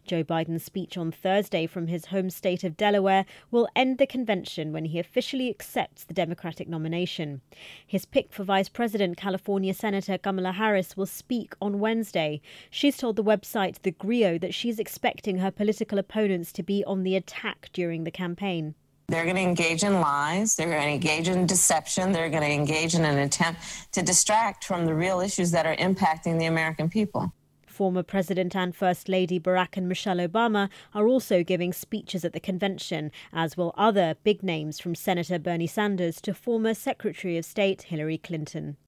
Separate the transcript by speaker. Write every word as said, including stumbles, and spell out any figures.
Speaker 1: Joe Biden's speech on Thursday from his home state of Delaware will end the convention when he officially accepts the Democratic nomination. His pick for Vice President, California Senator Kamala Harris, will speak on Wednesday. She's told the website The Grio that she's expecting her political opponents to be on the attack during the campaign.
Speaker 2: They're going to engage in lies. They're going to engage in deception. They're going to engage in an attempt to distract from the real issues that are impacting the American people.
Speaker 1: Former President and First Lady Barack and Michelle Obama are also giving speeches at the convention, as will other big names from Senator Bernie Sanders to former Secretary of State Hillary Clinton.